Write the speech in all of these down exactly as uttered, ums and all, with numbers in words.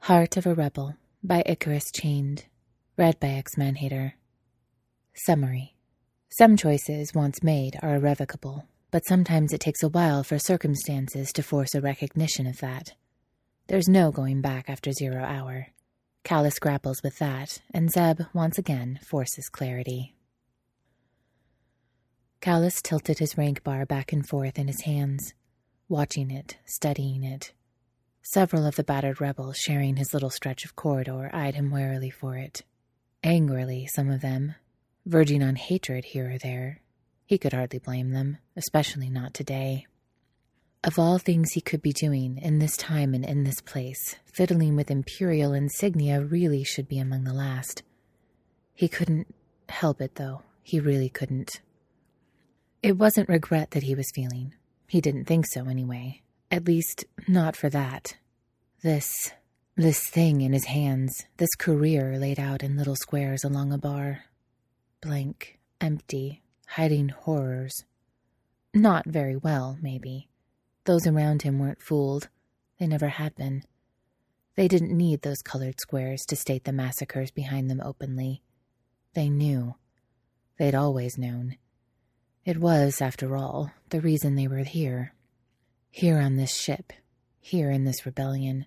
Heart of a Rebel by Icarus Chained. Read by X-Manhater. Summary. Some choices, once made, are irrevocable, but sometimes it takes a while for circumstances to force a recognition of that. There's no going back after zero hour. Callus grapples with that, and Zeb, once again, forces clarity. Callus tilted his rank bar back and forth in his hands, watching it, studying it. Several of the battered rebels sharing his little stretch of corridor eyed him warily for it. Angrily, some of them, verging on hatred here or there. He could hardly blame them, especially not today. Of all things he could be doing, in this time and in this place, fiddling with Imperial insignia really should be among the last. He couldn't help it, though. He really couldn't. It wasn't regret that he was feeling. He didn't think so, anyway. At least, not for that. This, this thing in his hands, this career laid out in little squares along a bar. Blank, empty, hiding horrors. Not very well, maybe. Those around him weren't fooled. They never had been. They didn't need those colored squares to state the massacres behind them openly. They knew. They'd always known. It was, after all, the reason they were here. Here on this ship. Here in this rebellion.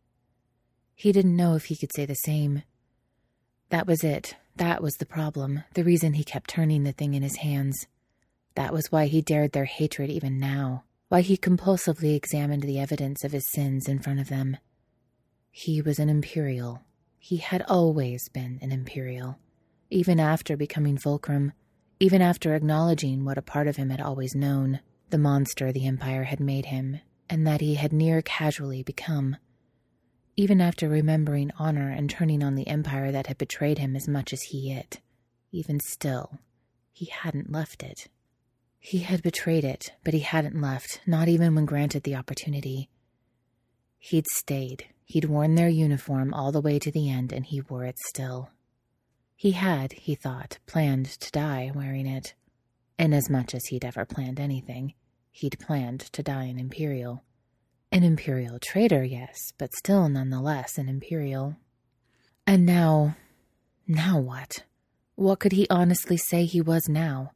He didn't know if he could say the same. That was it. That was the problem. The reason he kept turning the thing in his hands. That was why he dared their hatred even now. Why he compulsively examined the evidence of his sins in front of them. He was an Imperial. He had always been an Imperial. Even after becoming Fulcrum. Even after acknowledging what a part of him had always known. The monster the Empire had made him, and that he had near casually become. Even after remembering honor and turning on the Empire that had betrayed him as much as he it. Even still, he hadn't left it. He had betrayed it, but he hadn't left, not even when granted the opportunity. He'd stayed. He'd worn their uniform all the way to the end, and he wore it still. He had, he thought, planned to die wearing it. Inasmuch as he'd ever planned anything, he'd planned to die an Imperial. An Imperial traitor, yes, but still nonetheless an Imperial. And now... now what? What could he honestly say he was now?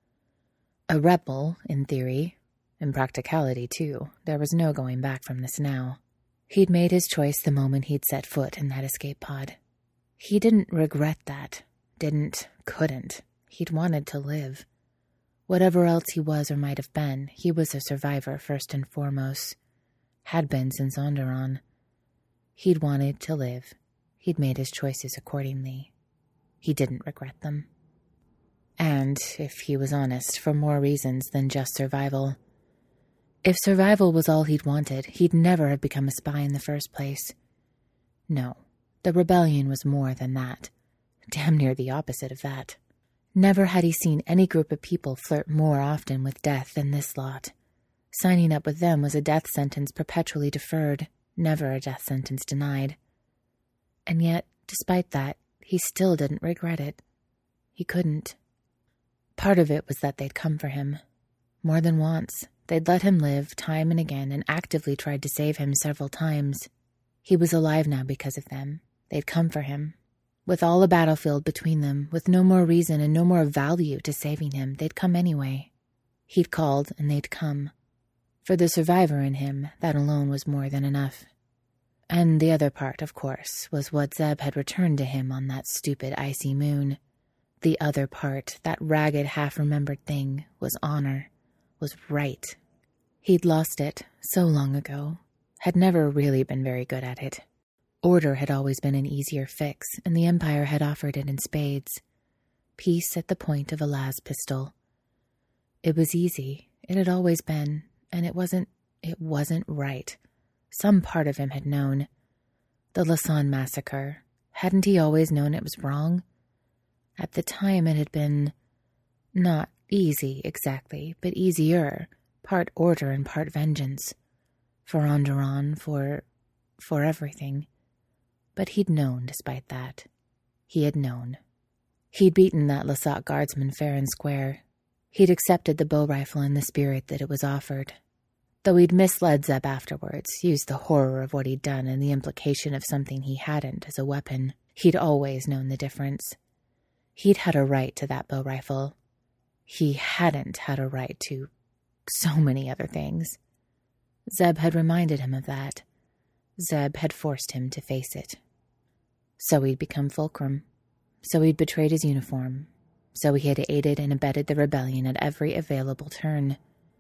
A rebel, in theory. In practicality, too. There was no going back from this now. He'd made his choice the moment he'd set foot in that escape pod. He didn't regret that. Didn't, couldn't. He'd wanted to live. Whatever else he was or might have been, he was a survivor first and foremost. Had been since Onderon. He'd wanted to live. He'd made his choices accordingly. He didn't regret them. And, if he was honest, for more reasons than just survival. If survival was all he'd wanted, he'd never have become a spy in the first place. No, the rebellion was more than that. Damn near the opposite of that. Never had he seen any group of people flirt more often with death than this lot. Signing up with them was a death sentence perpetually deferred, never a death sentence denied. And yet, despite that, he still didn't regret it. He couldn't. Part of it was that they'd come for him. More than once. They'd let him live time and again and actively tried to save him several times. He was alive now because of them. They'd come for him. With all a battlefield between them, with no more reason and no more value to saving him, they'd come anyway. He'd called and they'd come. For the survivor in him, that alone was more than enough. And the other part, of course, was what Zeb had returned to him on that stupid icy moon. The other part, that ragged half-remembered thing, was honor, was right. He'd lost it so long ago, had never really been very good at it. Order had always been an easier fix, and the Empire had offered it in spades. Peace at the point of a las pistol. It was easy, it had always been, and it wasn't, it wasn't right. Some part of him had known. The Lasan massacre, hadn't he always known it was wrong? At the time it had been, not easy exactly, but easier, part order and part vengeance. For Onderon, for, for everything. But he'd known despite that. He had known. He'd beaten that Lasat guardsman fair and square. He'd accepted the bow rifle in the spirit that it was offered. Though he'd misled Zeb afterwards, used the horror of what he'd done and the implication of something he hadn't as a weapon, he'd always known the difference. He'd had a right to that bow rifle. He hadn't had a right to so many other things. Zeb had reminded him of that. Zeb had forced him to face it. So he'd become Fulcrum. So he'd betrayed his uniform. So he had aided and abetted the rebellion at every available turn.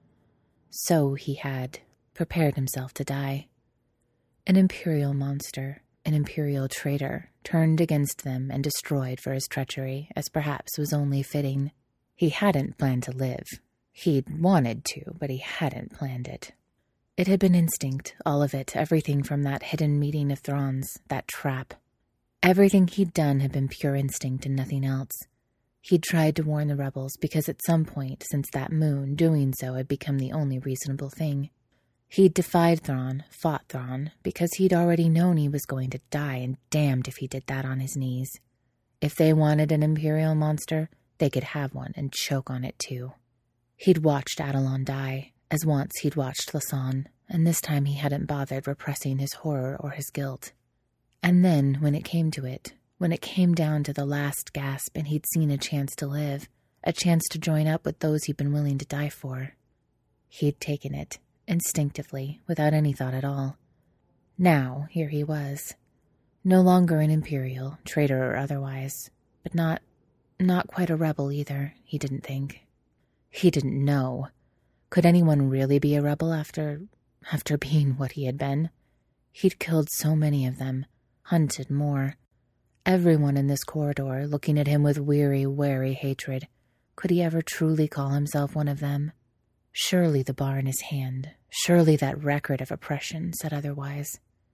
So he had prepared himself to die. An Imperial monster, an Imperial traitor, turned against them and destroyed for his treachery, as perhaps was only fitting. He hadn't planned to live. He'd wanted to, but he hadn't planned it. It had been instinct, all of it, everything from that hidden meeting of Thrawn's, that trap. Everything he'd done had been pure instinct and nothing else. He'd tried to warn the rebels because at some point since that moon, doing so had become the only reasonable thing. He'd defied Thrawn, fought Thrawn, because he'd already known he was going to die, and damned if he did that on his knees. If they wanted an Imperial monster, they could have one and choke on it too. He'd watched Adelon die, as once he'd watched Lasan, and this time he hadn't bothered repressing his horror or his guilt. And then, when it came to it, when it came down to the last gasp and he'd seen a chance to live, a chance to join up with those he'd been willing to die for, he'd taken it, instinctively, without any thought at all. Now, here he was. No longer an Imperial, traitor or otherwise, but not, not quite a rebel either, he didn't think. He didn't know. Could anyone really be a rebel after, after being what he had been? He'd killed so many of them, hunted more. Everyone in this corridor looking at him with weary, wary hatred. Could he ever truly call himself one of them? Surely the bar in his hand, surely that record of oppression said otherwise.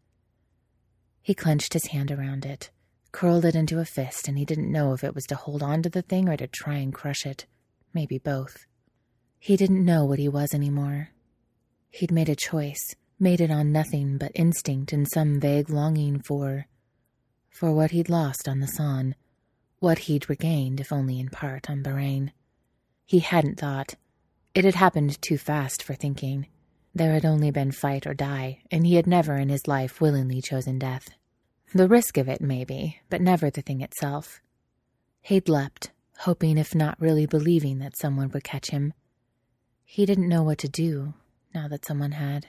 He clenched his hand around it, curled it into a fist, and he didn't know if it was to hold on to the thing or to try and crush it. Maybe both. He didn't know what he was anymore. He'd made a choice, made it on nothing but instinct and some vague longing for... for what he'd lost on the San, what he'd regained, if only in part, on Bahrain. He hadn't thought. It had happened too fast for thinking. There had only been fight or die, and he had never in his life willingly chosen death. The risk of it, maybe, but never the thing itself. He'd leapt, hoping if not really believing that someone would catch him. He didn't know what to do, now that someone had.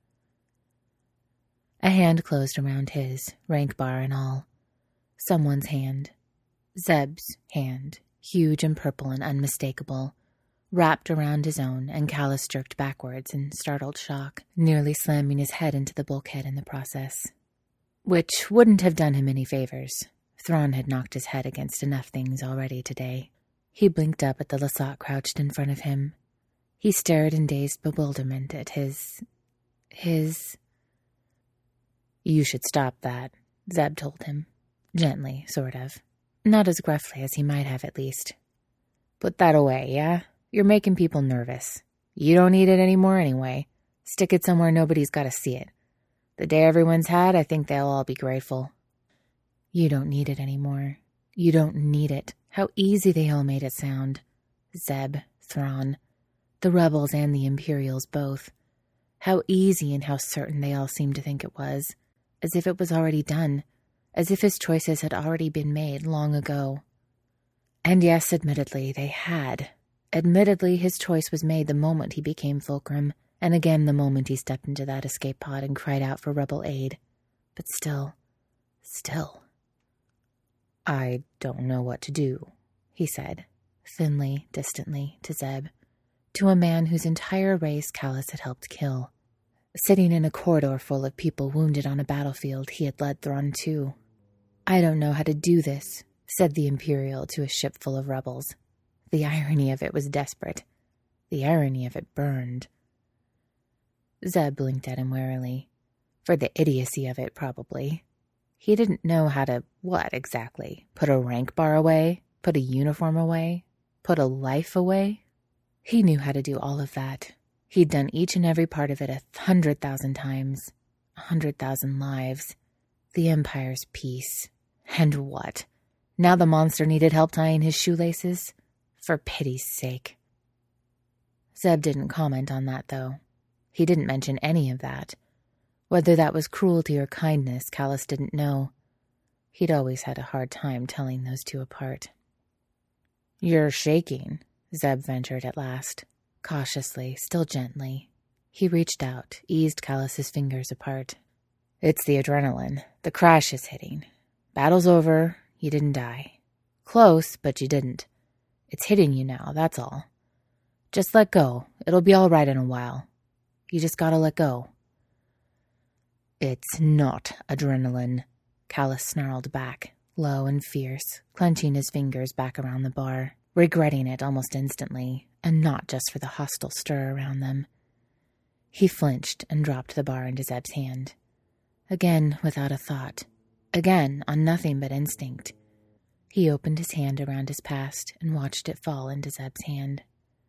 A hand closed around his, rank bar and all. Someone's hand. Zeb's hand, huge and purple and unmistakable, wrapped around his own, and Callus jerked backwards in startled shock, nearly slamming his head into the bulkhead in the process. Which wouldn't have done him any favors. Thrawn had knocked his head against enough things already today. He blinked up at the Lasat crouched in front of him. He stared in dazed bewilderment at his... his... "You should stop that," Zeb told him. Gently, sort of. Not as gruffly as he might have, at least. "Put that away, yeah? You're making people nervous. You don't need it anymore anyway. Stick it somewhere nobody's got to see it. The day everyone's had, I think they'll all be grateful." "You don't need it anymore. You don't need it." How easy they all made it sound. Zeb, Thrawn, the rebels and the Imperials both. How easy and how certain they all seemed to think it was. As if it was already done. As if his choices had already been made long ago. And yes, admittedly, they had. Admittedly, his choice was made the moment he became Fulcrum, and again the moment he stepped into that escape pod and cried out for rebel aid. But still, still. "I don't know what to do," he said, thinly, distantly, to Zeb, to a man whose entire race Callus had helped kill. Sitting in a corridor full of people wounded on a battlefield he had led Thrawn to. "I don't know how to do this," said the Imperial to a ship full of rebels. The irony of it was desperate. The irony of it burned. Zeb blinked at him warily. For the idiocy of it, probably. He didn't know how to, what exactly? Put a rank bar away? Put a uniform away? Put a life away? He knew how to do all of that. He'd done each and every part of it a hundred thousand times. A hundred thousand lives. The Empire's peace. And what? Now the monster needed help tying his shoelaces? For pity's sake. Zeb didn't comment on that, though. He didn't mention any of that. Whether that was cruelty or kindness, Callus didn't know. He'd always had a hard time telling those two apart. "You're shaking," Zeb ventured at last. Cautiously, still gently. He reached out, eased Callus's fingers apart. "It's the adrenaline. The crash is hitting. Battle's over. You didn't die. Close, but you didn't. It's hitting you now, that's all. Just let go. It'll be all right in a while. You just gotta let go." "It's not adrenaline," Callus snarled back, low and fierce, clenching his fingers back around the bar, regretting it almost instantly, and not just for the hostile stir around them. He flinched and dropped the bar into Zeb's hand. Again, without a thought. Again, on nothing but instinct. He opened his hand around his past and watched it fall into Zeb's hand.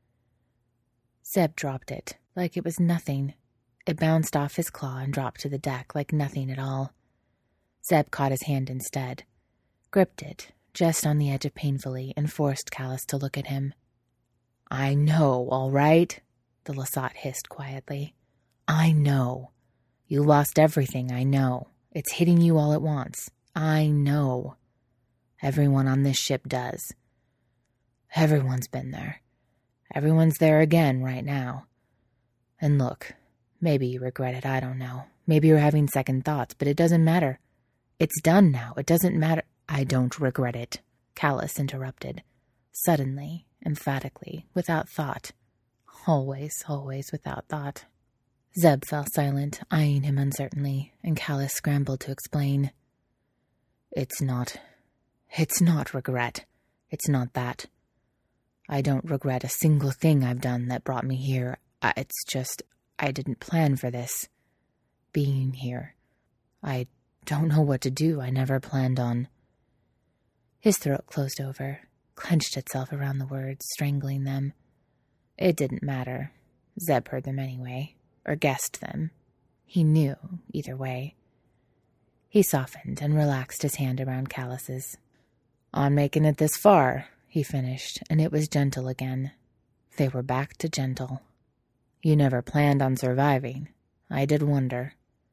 Zeb dropped it, like it was nothing. It bounced off his claw and dropped to the deck like nothing at all. Zeb caught his hand instead, gripped it, just on the edge of painfully, and forced Callus to look at him. "I know, all right," the Lasat hissed quietly. "I know. You lost everything, I know. It's hitting you all at once. I know. Everyone on this ship does. Everyone's been there. Everyone's there again right now. And look, maybe you regret it, I don't know. Maybe you're having second thoughts, but it doesn't matter. It's done now. It doesn't matter." "I don't regret it," Callus interrupted, suddenly, emphatically, without thought. Always, always without thought. Zeb fell silent, eyeing him uncertainly, and Callus scrambled to explain. It's not... It's not regret. It's not that. I don't regret a single thing I've done that brought me here. I, it's just, I didn't plan for this. Being here. I don't know what to do. I never planned on... His throat closed over, clenched itself around the words, strangling them. It didn't matter. Zeb heard them anyway, or guessed them. He knew, either way. He softened and relaxed his hand around Callus's. "On making it this far," he finished, and it was gentle again. They were back to gentle. "You never planned on surviving. I did wonder."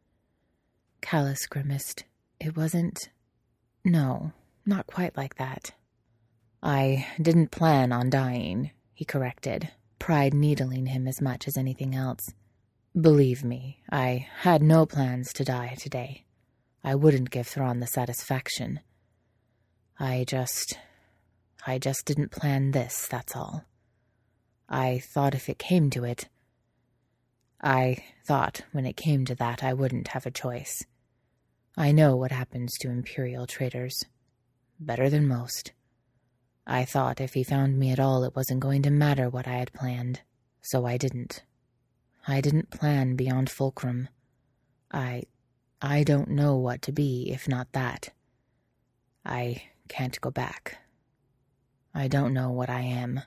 Callus grimaced. It wasn't... No, not quite like that. "I didn't plan on dying," he corrected, pride needling him as much as anything else. "Believe me, I had no plans to die today. I wouldn't give Thrawn the satisfaction. I just... I just didn't plan this, that's all. I thought if it came to it... I thought when it came to that I wouldn't have a choice. I know what happens to Imperial traitors. Better than most. I thought if he found me at all it wasn't going to matter what I had planned, so I didn't. I didn't plan beyond Fulcrum. I... I don't know what to be if not that. I can't go back. I don't know what I am."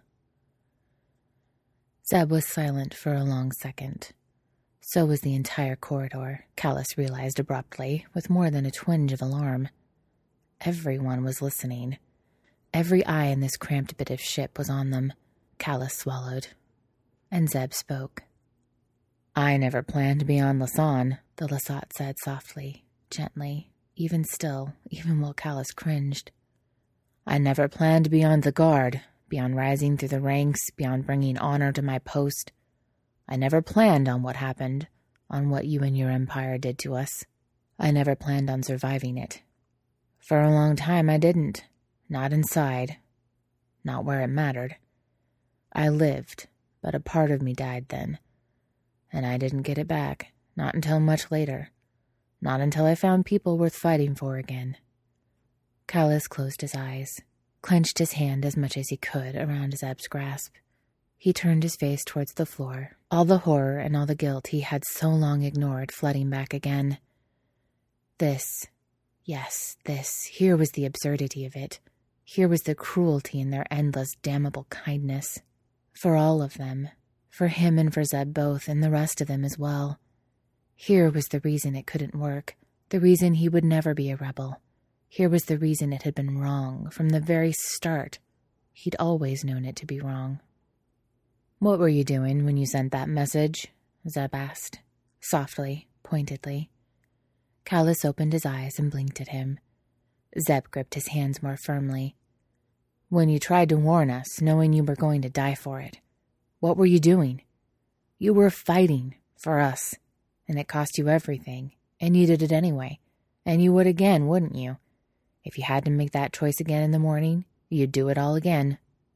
Zeb was silent for a long second. So was the entire corridor, Callus realized abruptly, with more than a twinge of alarm. Everyone was listening. Every eye in this cramped bit of ship was on them. Callus swallowed. And Zeb spoke. "I never planned to be on Lasan," the Lasat said softly, gently, even still, even while Callus cringed. "I never planned beyond the Guard, beyond rising through the ranks, beyond bringing honor to my post. I never planned on what happened, on what you and your empire did to us. I never planned on surviving it. For a long time I didn't. Not inside. Not where it mattered. I lived, but a part of me died then. And I didn't get it back, not until much later. Not until I found people worth fighting for again." Callus closed his eyes, clenched his hand as much as he could around Zeb's grasp. He turned his face towards the floor, all the horror and all the guilt he had so long ignored flooding back again. This, yes, this, here was the absurdity of it. Here was the cruelty in their endless, damnable kindness. For all of them. For him and for Zeb both, and the rest of them as well. Here was the reason it couldn't work, the reason he would never be a rebel. Here was the reason it had been wrong, from the very start. He'd always known it to be wrong. "What were you doing when you sent that message?" Zeb asked, softly, pointedly. Callus opened his eyes and blinked at him. Zeb gripped his hands more firmly. When you tried to warn us, knowing you were going to die for it, what were you doing? You were fighting for us, and it cost you everything, and you did it anyway, and you would again, wouldn't you? If you had to make that choice again in the morning, you'd do it all again.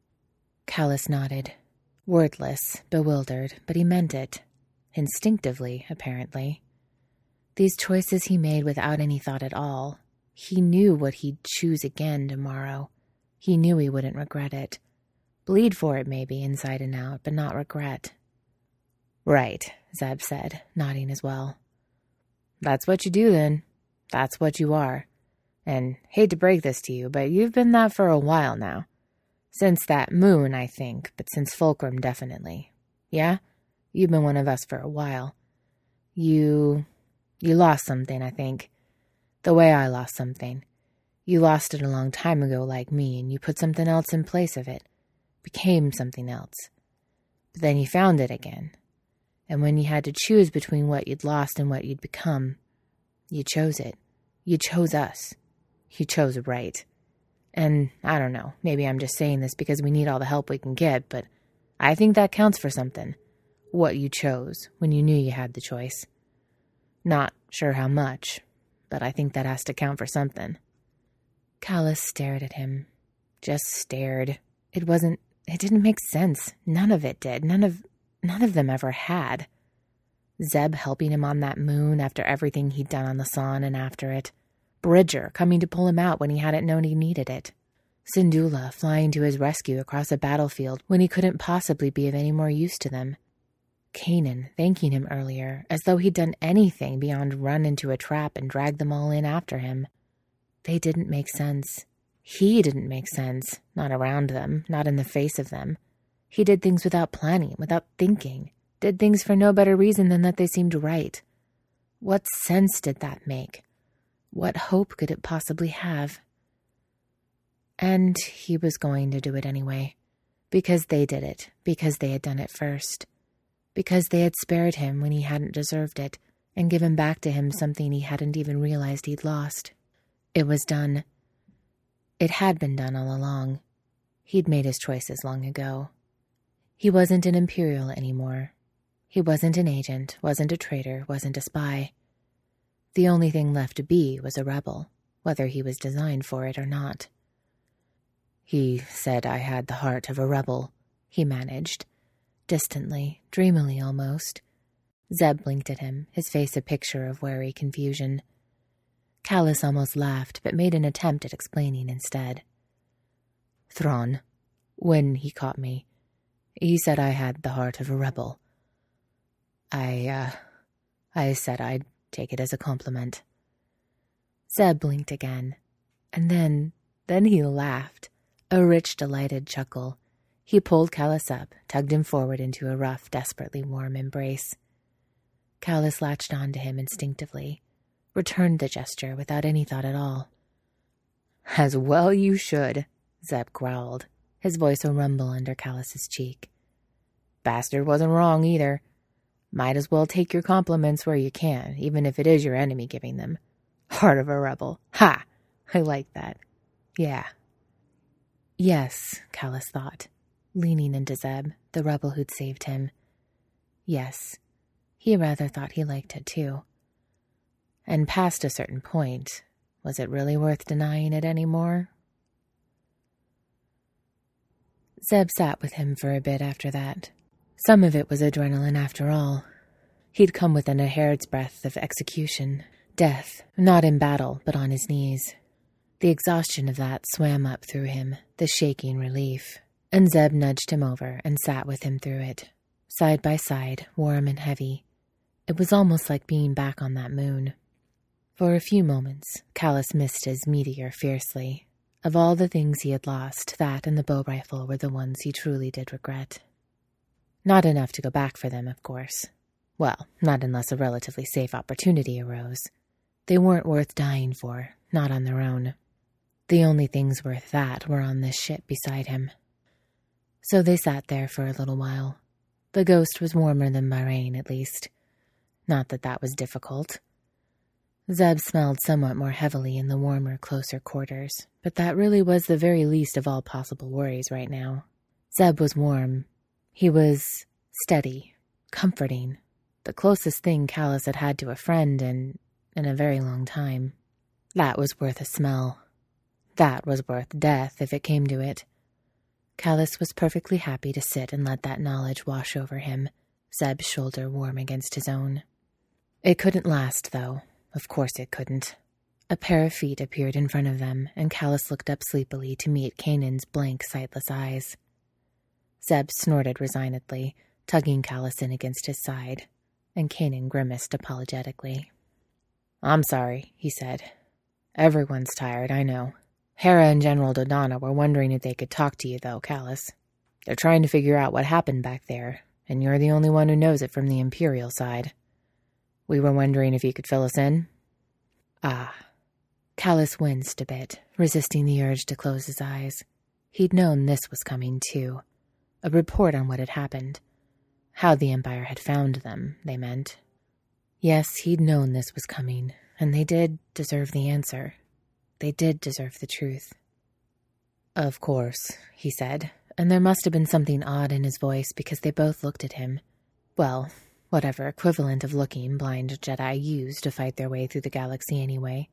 Callus nodded, wordless, bewildered, but he meant it. Instinctively, apparently. These choices he made without any thought at all. He knew what he'd choose again tomorrow. He knew he wouldn't regret it. Bleed for it, maybe, inside and out, but not regret. Right, Zeb said, nodding as well. That's what you do, then. That's what you are. And hate to break this to you, but you've been that for a while now. Since that moon, I think, but since Fulcrum, definitely. Yeah? You've been one of us for a while. You... you lost something, I think. The way I lost something. You lost it a long time ago like me, and you put something else in place of it. Became something else. But then you found it again. And when you had to choose between what you'd lost and what you'd become, you chose it. You chose us. You chose right. And I don't know, maybe I'm just saying this because we need all the help we can get, but I think that counts for something. What you chose when you knew you had the choice. Not sure how much, but I think that has to count for something. Callus stared at him. Just stared. It wasn't, it didn't make sense. None of it did. None of, none of them ever had. Zeb helping him on that moon after everything he'd done on the Son and after it. Bridger coming to pull him out when he hadn't known he needed it. Syndulla flying to his rescue across a battlefield when he couldn't possibly be of any more use to them. Kanan thanking him earlier, as though he'd done anything beyond run into a trap and drag them all in after him. They didn't make sense. He didn't make sense, not around them, not in the face of them. He did things without planning, without thinking, did things for no better reason than that they seemed right. What sense did that make? What hope could it possibly have? And he was going to do it anyway, because they did it, because they had done it first, because they had spared him when he hadn't deserved it, and given back to him something he hadn't even realized he'd lost. It was done. It had been done all along. He'd made his choices long ago. He wasn't an Imperial anymore. He wasn't an agent, wasn't a traitor, wasn't a spy. The only thing left to be was a rebel, whether he was designed for it or not. He said I had the heart of a rebel, he managed, distantly, dreamily almost. Zeb blinked at him, his face a picture of wary confusion. Callus almost laughed, but made an attempt at explaining instead. Thrawn, when he caught me, he said I had the heart of a rebel. I, uh, I said I'd take it as a compliment. Zeb blinked again, and then, then he laughed, a rich, delighted chuckle. He pulled Callus up, tugged him forward into a rough, desperately warm embrace. Callus latched onto him instinctively, returned the gesture without any thought at all. As well you should, Zeb growled, his voice a rumble under Callus's cheek. Bastard wasn't wrong either. Might as well take your compliments where you can, even if it is your enemy giving them. Heart of a rebel. Ha! I like that. Yeah. Yes, Callus thought, leaning into Zeb, the rebel who'd saved him. Yes, he rather thought he liked it too. And past a certain point, was it really worth denying it anymore? Zeb sat with him for a bit after that. Some of it was adrenaline after all. He'd come within a hair's breadth of execution, death, not in battle, but on his knees. The exhaustion of that swam up through him, the shaking relief, and Zeb nudged him over and sat with him through it, side by side, warm and heavy. It was almost like being back on that moon. For a few moments, Callus missed his meteor fiercely. Of all the things he had lost, that and the bow rifle were the ones he truly did regret. Not enough to go back for them, of course. Well, not unless a relatively safe opportunity arose. They weren't worth dying for, not on their own. The only things worth that were on this ship beside him. So they sat there for a little while, The ghost was warmer than Bahrain, at least. Not that that was difficult. Zeb smelled somewhat more heavily in the warmer, closer quarters, but that really was the very least of all possible worries right now. Zeb was warm. He was steady, comforting, the closest thing Callus had had to a friend in, in a very long time. That was worth a smell. That was worth death, if it came to it. Callus was perfectly happy to sit and let that knowledge wash over him, Zeb's shoulder warm against his own. It couldn't last, though. Of course it couldn't. A pair of feet appeared in front of them, and Callus looked up sleepily to meet Kanan's blank, sightless eyes. Zeb snorted resignedly, tugging Callus in against his side, and Kanan grimaced apologetically. "I'm sorry," he said. "Everyone's tired, I know. Hera and General Dodonna were wondering if they could talk to you, though, Callus. They're trying to figure out what happened back there, and you're the only one who knows it from the Imperial side. We were wondering if you could fill us in." Ah. Callus winced a bit, resisting the urge to close his eyes. He'd known this was coming, too. A report on what had happened. How the Empire had found them, they meant. Yes, he'd known this was coming, and they did deserve the answer. They did deserve the truth. "Of course," he said, and there must have been something odd in his voice because they both looked at him. Well, whatever equivalent of looking blind Jedi use to fight their way through the galaxy anyway.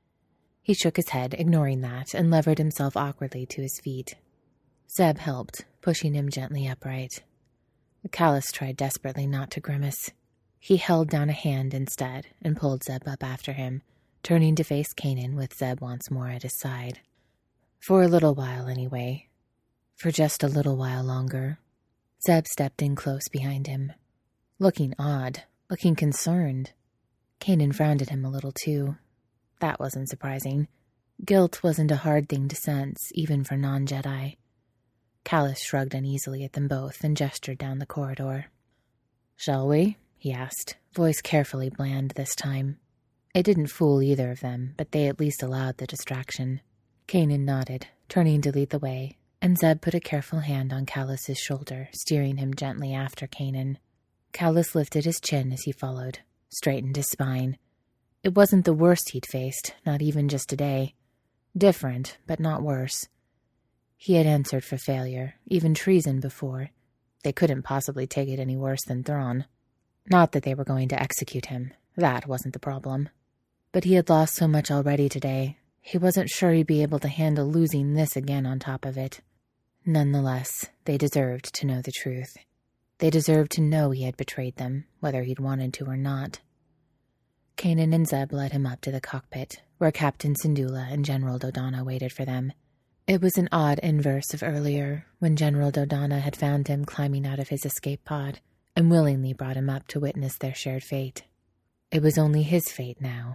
He shook his head, ignoring that, and levered himself awkwardly to his feet. Zeb helped, pushing him gently upright. Callus tried desperately not to grimace. He held down a hand instead and pulled Zeb up after him, turning to face Kanan with Zeb once more at his side. For a little while, anyway. For just a little while longer. Zeb stepped in close behind him. Looking odd, looking concerned. Kanan frowned at him a little, too. That wasn't surprising. Guilt wasn't a hard thing to sense, even for non-Jedi. Callus shrugged uneasily at them both and gestured down the corridor. "Shall we?" he asked, voice carefully bland this time. It didn't fool either of them, but they at least allowed the distraction. Kanan nodded, turning to lead the way, and Zeb put a careful hand on Callus's shoulder, steering him gently after Kanan. Callus lifted his chin as he followed, straightened his spine. It wasn't the worst he'd faced, not even just today. Different, but not worse. He had answered for failure, even treason before. They couldn't possibly take it any worse than Thrawn. Not that they were going to execute him. That wasn't the problem. But he had lost so much already today. He wasn't sure he'd be able to handle losing this again on top of it. Nonetheless, they deserved to know the truth. They deserved to know he had betrayed them, whether he'd wanted to or not. Kanan and Zeb led him up to the cockpit, where Captain Syndulla and General Dodonna waited for them. It was an odd inverse of earlier, when General Dodonna had found him climbing out of his escape pod, and willingly brought him up to witness their shared fate. It was only his fate now.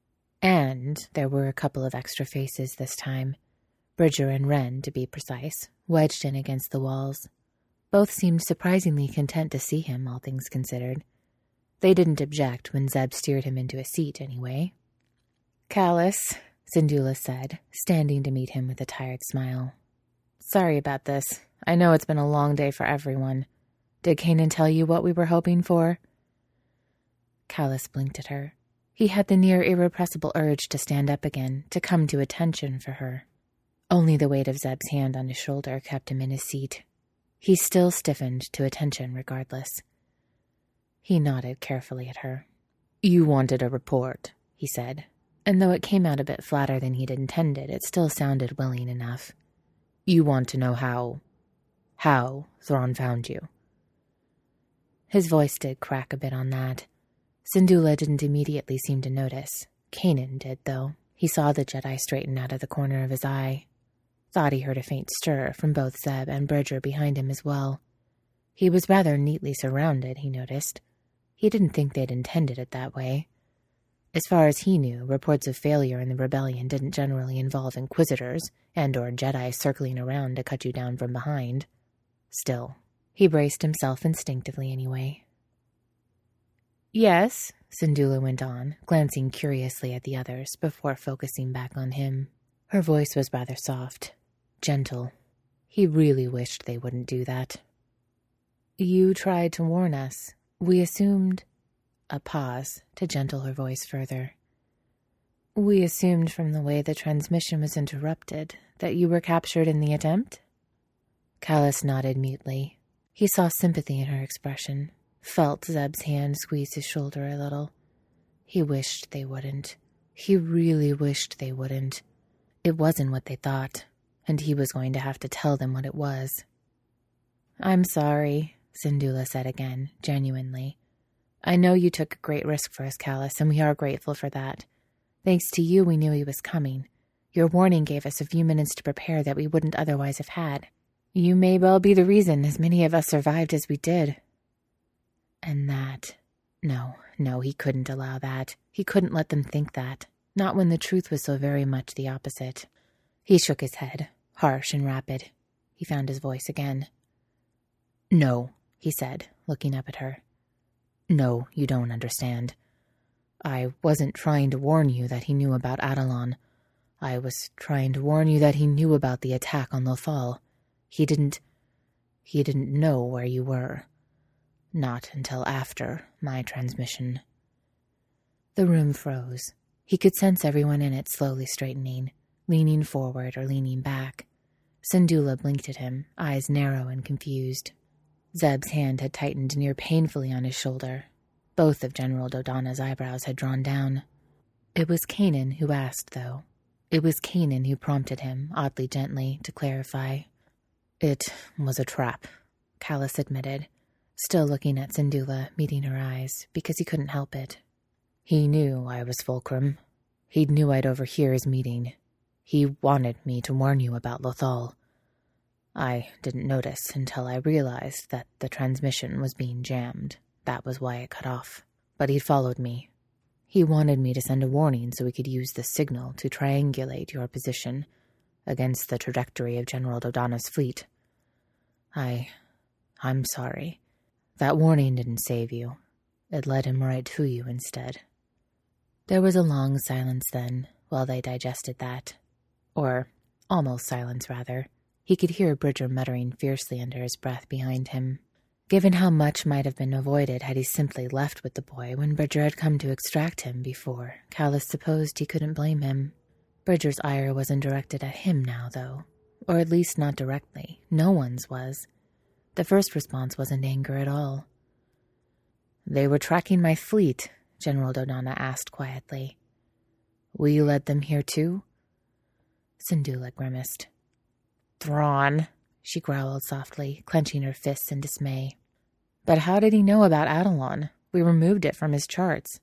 And there were a couple of extra faces this time. Bridger and Wren, to be precise, wedged in against the walls. Both seemed surprisingly content to see him, all things considered. They didn't object when Zeb steered him into a seat, anyway. "Callus," Syndulla said, standing to meet him with a tired smile. "Sorry about this. I know it's been a long day for everyone. Did Kanan tell you what we were hoping for?" Callus blinked at her. He had the near irrepressible urge to stand up again, to come to attention for her. Only the weight of Zeb's hand on his shoulder kept him in his seat. He still stiffened to attention regardless. He nodded carefully at her. "You wanted a report," he said, and though it came out a bit flatter than he'd intended, it still sounded willing enough. "You want to know how... how Thrawn found you." His voice did crack a bit on that. Syndulla didn't immediately seem to notice. Kanan did, though. He saw the Jedi straighten out of the corner of his eye. Thought he heard a faint stir from both Zeb and Bridger behind him as well. He was rather neatly surrounded, he noticed. He didn't think they'd intended it that way. As far as he knew, reports of failure in the rebellion didn't generally involve Inquisitors and or Jedi circling around to cut you down from behind. Still, he braced himself instinctively anyway. "Yes," Syndulla went on, glancing curiously at the others before focusing back on him. Her voice was rather soft, gentle. He really wished they wouldn't do that. You tried to warn us. We assumed... A pause to gentle her voice further. We assumed from the way the transmission was interrupted that you were captured in the attempt? Callus nodded mutely. He saw sympathy in her expression, felt Zeb's hand squeeze his shoulder a little. He wished they wouldn't. He really wished they wouldn't. It wasn't what they thought, and he was going to have to tell them what it was. I'm sorry, Syndulla said again, genuinely. I know you took a great risk for us, Callus, and we are grateful for that. Thanks to you, we knew he was coming. Your warning gave us a few minutes to prepare that we wouldn't otherwise have had. You may well be the reason as many of us survived as we did. And that... No, no, he couldn't allow that. He couldn't let them think that. Not when the truth was so very much the opposite. He shook his head, harsh and rapid. He found his voice again. No, he said, looking up at her. No, you don't understand. I wasn't trying to warn you that he knew about Adelon. I was trying to warn you that he knew about the attack on Lothal. He didn't... He didn't know where you were. Not until after my transmission. The room froze. He could sense everyone in it slowly straightening, leaning forward or leaning back. Syndulla blinked at him, eyes narrow and confused. Zeb's hand had tightened near painfully on his shoulder. Both of General Dodonna's eyebrows had drawn down. It was Kanan who asked, though. It was Kanan who prompted him, oddly gently, to clarify. It was a trap, Callus admitted, still looking at Syndulla, meeting her eyes, because he couldn't help it. He knew I was Fulcrum. He knew I'd overhear his meeting. He wanted me to warn you about Lothal. I didn't notice until I realized that the transmission was being jammed. That was why it cut off. But he'd followed me. He wanted me to send a warning so we could use the signal to triangulate your position against the trajectory of General Dodonna's fleet. I... I'm sorry. That warning didn't save you. It led him right to you instead. There was a long silence then, while they digested that. Or almost silence, rather. He could hear Bridger muttering fiercely under his breath behind him. Given how much might have been avoided had he simply left with the boy when Bridger had come to extract him before, Callus supposed he couldn't blame him. Bridger's ire wasn't directed at him now, though. Or at least not directly. No one's was. The first response wasn't anger at all. They were tracking my fleet, General Dodonna asked quietly. Will you let them hear too? Syndulla grimaced. Thrawn, she growled softly, clenching her fists in dismay. But how did he know about Adelon? We removed it from his charts.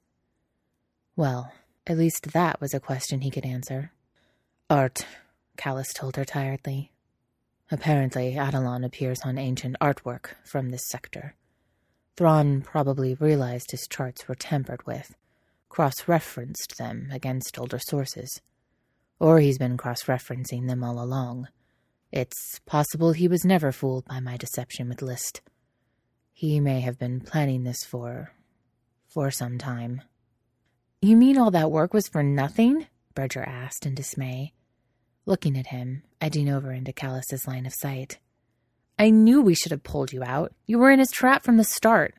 Well, at least that was a question he could answer. Art, Callus told her tiredly. Apparently, Adelon appears on ancient artwork from this sector. Thrawn probably realized his charts were tampered with, cross-referenced them against older sources. Or he's been cross-referencing them all along. It's possible he was never fooled by my deception with List. He may have been planning this for... for some time. You mean all that work was for nothing? Bridger asked in dismay, looking at him, edging over into Callus's line of sight. I knew we should have pulled you out. You were in his trap from the start.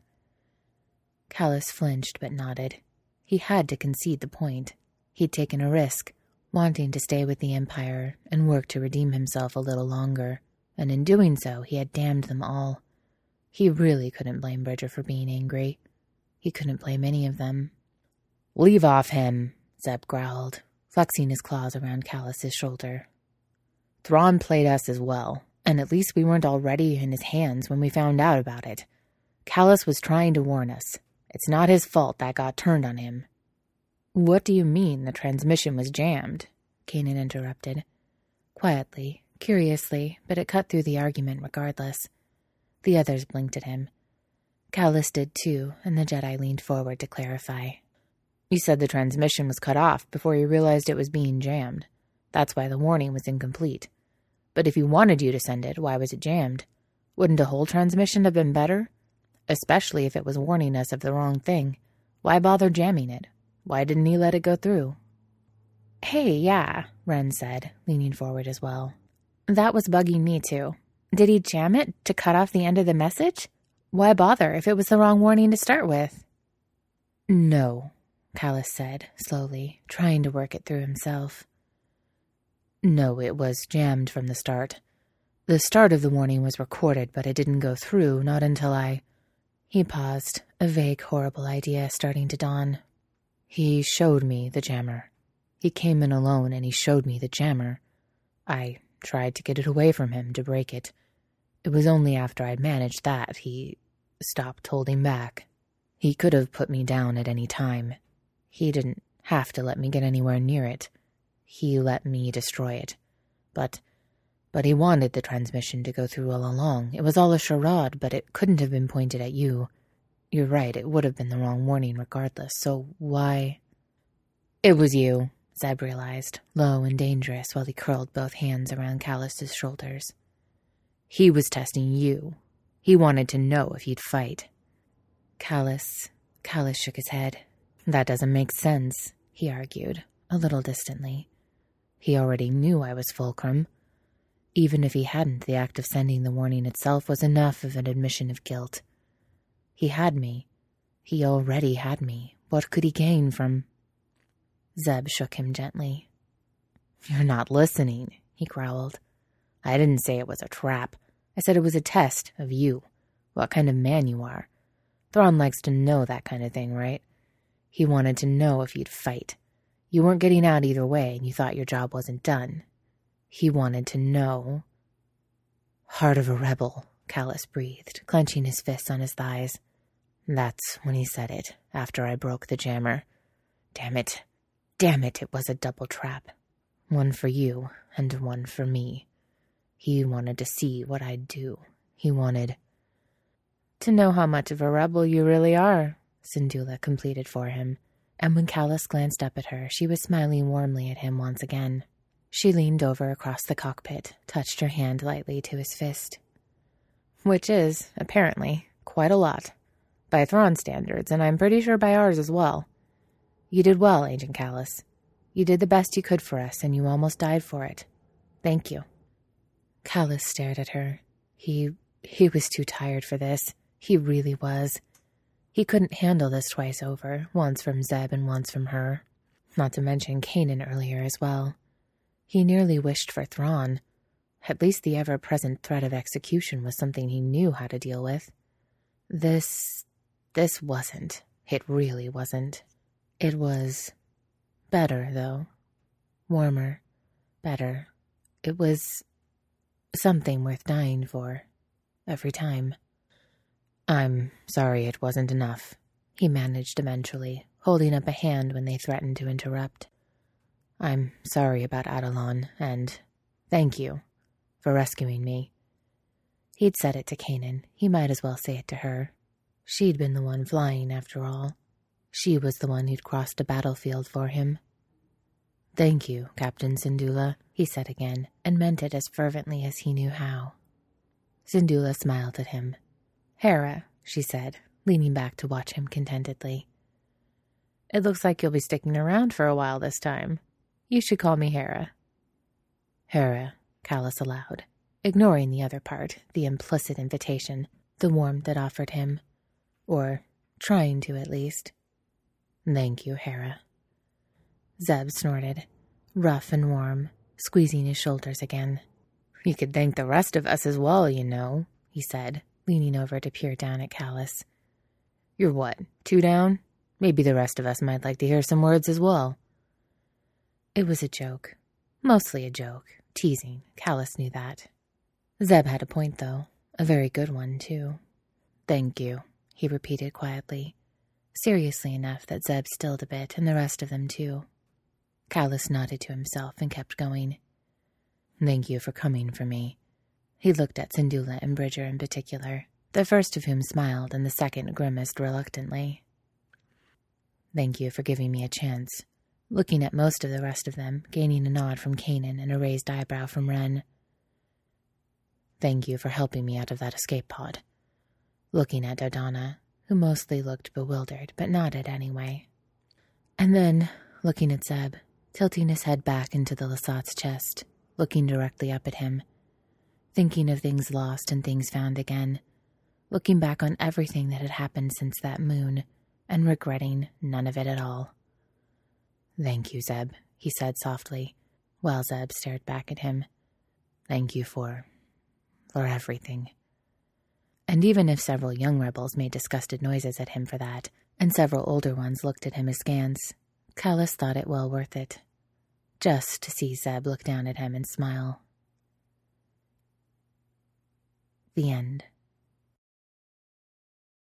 Callus flinched but nodded. He had to concede the point. He'd taken a risk, wanting to stay with the Empire and work to redeem himself a little longer, and in doing so he had damned them all. He really couldn't blame Bridger for being angry. He couldn't blame any of them. Leave off him, Zeb growled, flexing his claws around Callus's shoulder. Thrawn played us as well, and at least we weren't already in his hands when we found out about it. Callus was trying to warn us. It's not his fault that got turned on him. What do you mean the transmission was jammed? Kanan interrupted. Quietly, curiously, but it cut through the argument regardless. The others blinked at him. Callus did too, and the Jedi leaned forward to clarify. You said the transmission was cut off before you realized it was being jammed. That's why the warning was incomplete. But if he wanted you to send it, why was it jammed? Wouldn't a whole transmission have been better? Especially if it was warning us of the wrong thing. Why bother jamming it? Why didn't he let it go through? Hey, yeah, Ren said, leaning forward as well. That was bugging me too. Did he jam it to cut off the end of the message? Why bother if it was the wrong warning to start with? No, Callus said, slowly, trying to work it through himself. No, it was jammed from the start. The start of the warning was recorded, but it didn't go through, not until I... He paused, a vague, horrible idea starting to dawn. He showed me the jammer. He came in alone and he showed me the jammer. I tried to get it away from him, to break it. It was only after I'd managed that he stopped holding back. He could have put me down at any time. He didn't have to let me get anywhere near it. He let me destroy it. But, but he wanted the transmission to go through all along. It was all a charade, but it couldn't have been pointed at you. You're right, it would have been the wrong warning regardless, so why? It was you, Zeb realized, low and dangerous while he curled both hands around Callus's shoulders. He was testing you. He wanted to know if you'd fight. Callus, Callus shook his head. That doesn't make sense, he argued, a little distantly. He already knew I was Fulcrum. Even if he hadn't, the act of sending the warning itself was enough of an admission of guilt. He had me. He already had me. What could he gain from... Zeb shook him gently. You're not listening, he growled. I didn't say it was a trap. I said it was a test of you, what kind of man you are. Thrawn likes to know that kind of thing, right? He wanted to know if you'd fight. You weren't getting out either way, and you thought your job wasn't done. He wanted to know. Heart of a rebel, Callus breathed, clenching his fists on his thighs. That's when he said it, after I broke the jammer. Damn it. Damn it, it was a double trap. One for you, and one for me. He wanted to see what I'd do. He wanted... To know how much of a rebel you really are, Syndulla completed for him, and when Callus glanced up at her, she was smiling warmly at him once again. She leaned over across the cockpit, touched her hand lightly to his fist. Which is, apparently, quite a lot. By Thrawn standards, and I'm pretty sure by ours as well. You did well, Agent Callus. You did the best you could for us, and you almost died for it. Thank you. Callus stared at her. He... he was too tired for this. He really was. He couldn't handle this twice over, once from Zeb and once from her. Not to mention Kanan earlier as well. He nearly wished for Thrawn. At least the ever-present threat of execution was something he knew how to deal with. This... this wasn't. It really wasn't. It was... better, though. Warmer. Better. It was... something worth dying for. Every time. I'm sorry it wasn't enough, he managed eventually, holding up a hand when they threatened to interrupt. I'm sorry about Adolon, and thank you for rescuing me. He'd said it to Kanan. He might as well say it to her. She'd been the one flying, after all. She was the one who'd crossed a battlefield for him. Thank you, Captain Syndulla, he said again, and meant it as fervently as he knew how. Syndulla smiled at him. Hera, she said, leaning back to watch him contentedly. It looks like you'll be sticking around for a while this time. You should call me Hera. Hera, Callus allowed, ignoring the other part, the implicit invitation, the warmth it offered him. Or trying to, at least. Thank you, Hera. Zeb snorted, rough and warm, squeezing his shoulders again. You could thank the rest of us as well, you know, he said, leaning over to peer down at Callus. You're what, two down? Maybe the rest of us might like to hear some words as well. It was a joke. Mostly a joke. Teasing. Callus knew that. Zeb had a point, though. A very good one, too. Thank you, he repeated quietly. Seriously enough that Zeb stilled a bit, and the rest of them, too. Callus nodded to himself and kept going. Thank you for coming for me. He looked at Syndulla and Bridger in particular, the first of whom smiled and the second grimaced reluctantly. Thank you for giving me a chance. Looking at most of the rest of them, gaining a nod from Kanan and a raised eyebrow from Ren. Thank you for helping me out of that escape pod. Looking at Dodonna, who mostly looked bewildered, but nodded anyway. And then, looking at Zeb, tilting his head back into the Lasat's chest, looking directly up at him, thinking of things lost and things found again, looking back on everything that had happened since that moon, and regretting none of it at all. "Thank you, Zeb," he said softly, while Zeb stared back at him. "Thank you for... for everything." And even if several young rebels made disgusted noises at him for that, and several older ones looked at him askance, Callus thought it well worth it, just to see Zeb look down at him and smile. The end.